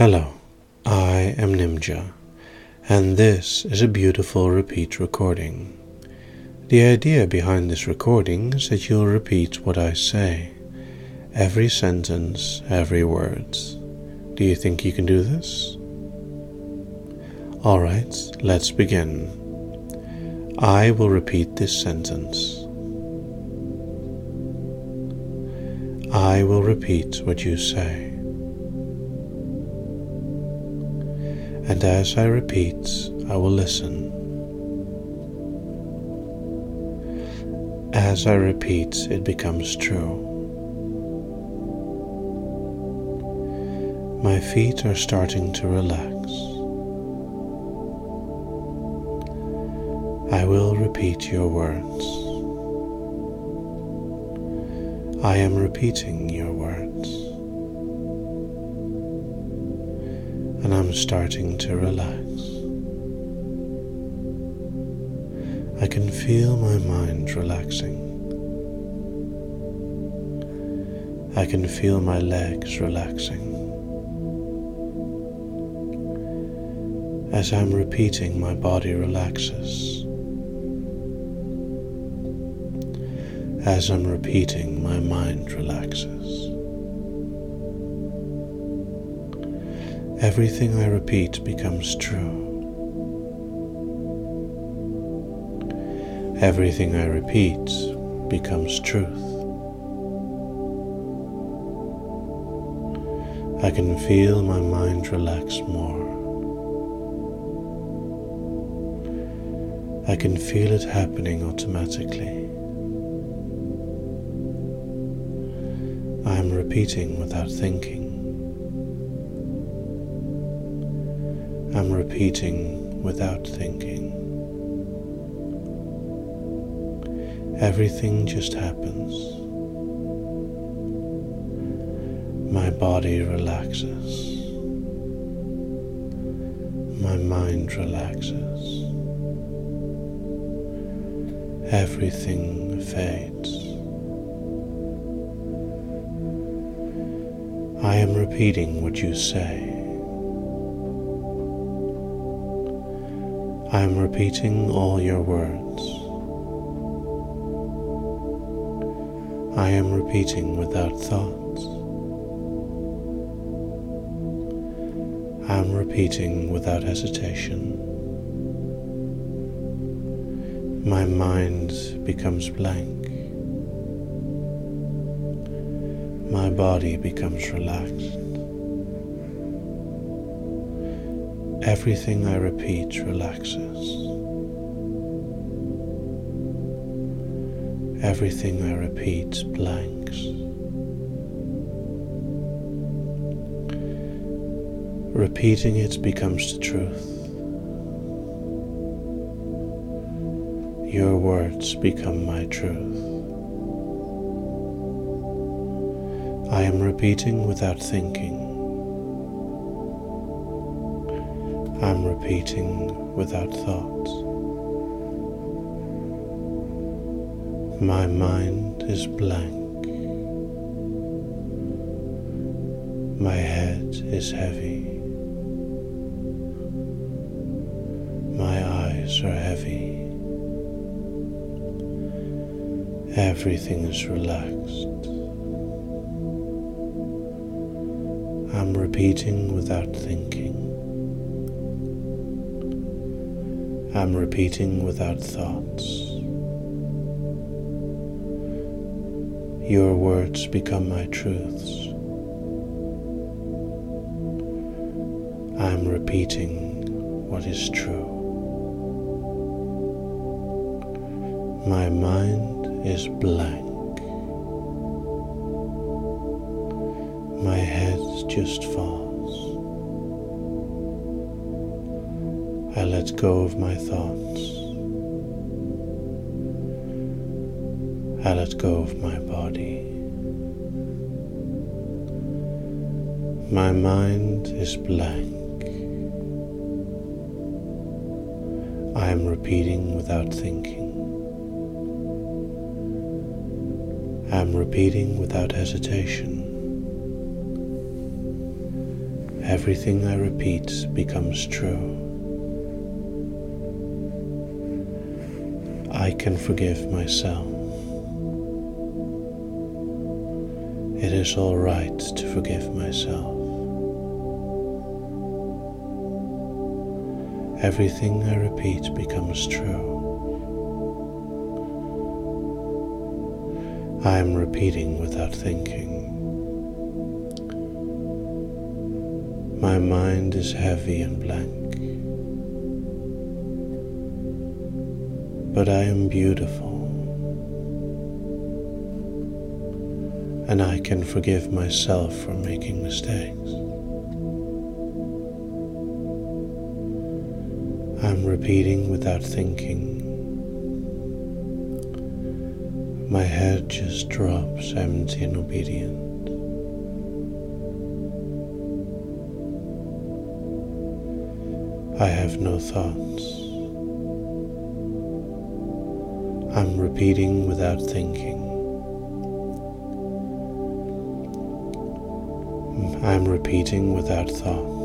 Hello, I am Nimja, and this is a beautiful repeat recording. The idea behind this recording is that you'll repeat what I say, every sentence, every word. Do you think you can do this? Alright, let's begin. I will repeat this sentence. I will repeat what you say. And as I repeat, I will listen. As I repeat, it becomes true. My feet are starting to relax. I will repeat your words. I am repeating your words. And I'm starting to relax. I can feel my mind relaxing. I can feel my legs relaxing. As I'm repeating, my body relaxes. As I'm repeating, my mind relaxes. Everything I repeat becomes true. Everything I repeat becomes truth. I can feel my mind relax more. I can feel it happening automatically. I am repeating without thinking. I'm repeating without thinking. Everything just happens. My body relaxes. My mind relaxes. Everything fades. I am repeating what you say. I am repeating all your words. I am repeating without thoughts. I am repeating without hesitation. My mind becomes blank. My body becomes relaxed. Everything I repeat relaxes. Everything I repeat blanks. Repeating it becomes the truth. Your words become my truth. I am repeating without thinking. I'm repeating without thought. My mind is blank. My head is heavy. My eyes are heavy. Everything is relaxed. I'm repeating without thinking. I'm repeating without thoughts. Your words become my truths. I'm repeating what is true. My mind is blank. My head just falls. I let go of my thoughts. I let go of my body. My mind is blank. I am repeating without thinking. I am repeating without hesitation. Everything I repeat becomes true. I can forgive myself. It is all right to forgive myself. Everything I repeat becomes true. I am repeating without thinking. My mind is heavy and blank, but I am beautiful, and I can forgive myself for making mistakes. I'm repeating without thinking. My head just drops empty and obedient. I have no thoughts. I'm repeating without thinking. I'm repeating without thoughts.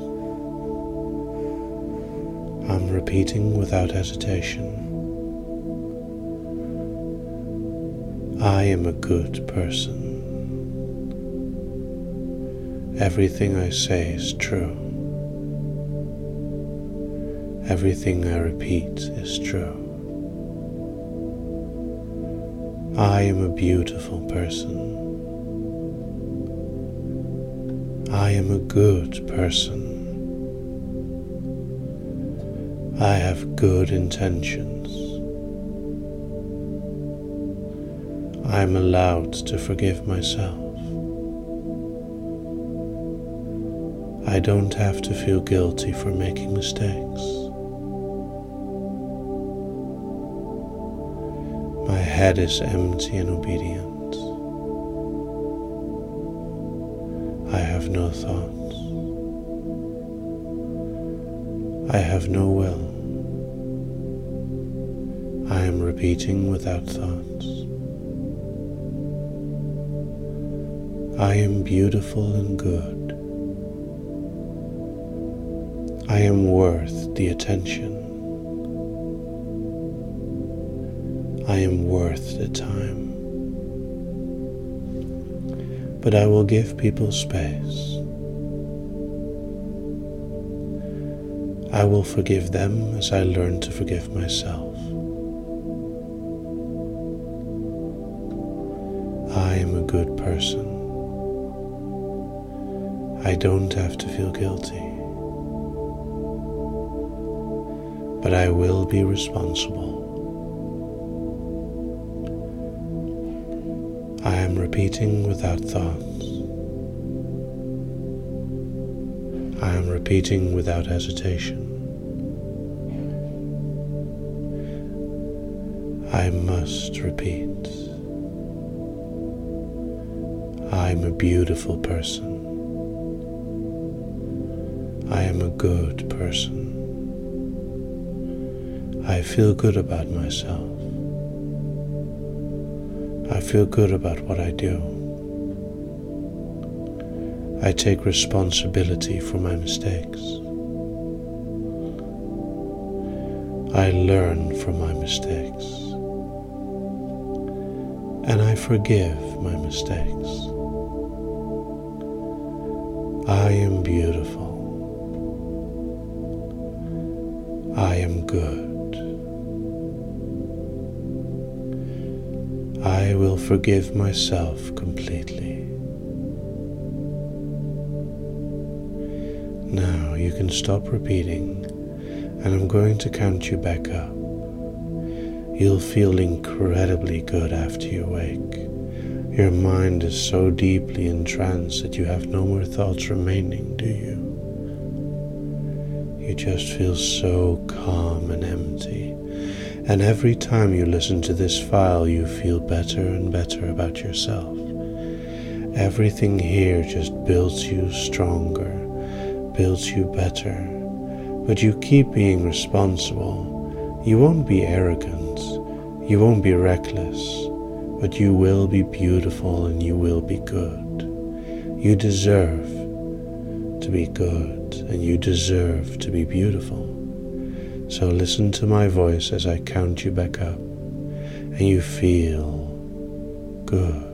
I'm repeating without hesitation. I am a good person. Everything I say is true. Everything I repeat is true. I am a beautiful person. I am a good person. I have good intentions. I am allowed to forgive myself. I don't have to feel guilty for making mistakes. My head is empty and obedient. I have no thoughts. I have no will. I am repeating without thoughts. I am beautiful and good. I am worth the attention. I am worth the time. But I will give people space. I will forgive them as I learn to forgive myself. I am a good person. I don't have to feel guilty. But I will be responsible. I am repeating without thoughts. I am repeating without hesitation. I must repeat. I am a beautiful person. I am a good person. I feel good about myself. I feel good about what I do. I take responsibility for my mistakes. I learn from my mistakes. And I forgive my mistakes. I am beautiful. I am good. I will forgive myself completely. Now you can stop repeating, and I'm going to count you back up. You'll feel incredibly good after you wake. Your mind is so deeply entranced that you have no more thoughts remaining, do you? You just feel so calm and empty. And every time you listen to this file, you feel better and better about yourself. Everything here just builds you stronger, builds you better. But you keep being responsible. You won't be arrogant. You won't be reckless. But you will be beautiful and you will be good. You deserve to be good, and you deserve to be beautiful. So listen to my voice as I count you back up, and you feel good.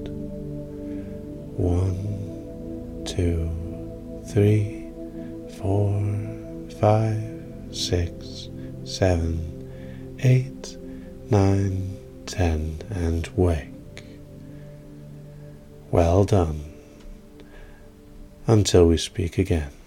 1, 2, 3, 4, 5, 6, 7, 8, 9, 10, and wake. Well done. Until we speak again.